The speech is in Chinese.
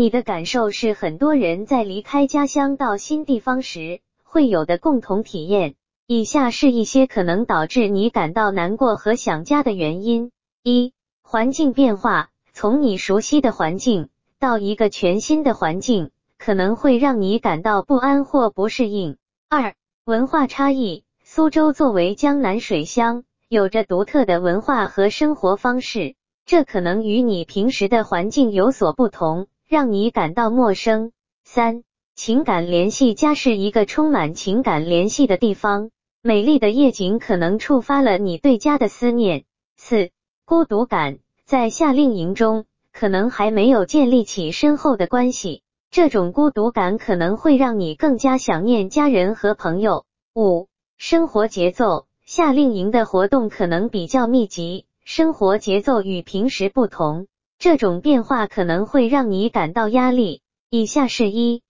你的感受是很多人在离开家乡到新地方时会有的共同体验。以下是一些可能导致你感到难过和想家的原因。一、环境变化，从你熟悉的环境到一个全新的环境，可能会让你感到不安或不适应。二、文化差异，苏州作为江南水乡，有着独特的文化和生活方式，这可能与你平时的环境有所不同，让你感到陌生。三、情感联系，家是一个充满情感联系的地方，美丽的夜景可能触发了你对家的思念。四、孤独感，在夏令营中，可能还没有建立起深厚的关系，这种孤独感可能会让你更加想念家人和朋友。五、生活节奏，夏令营的活动可能比较密集，生活节奏与平时不同，这种变化可能会让你感到压力。以下是一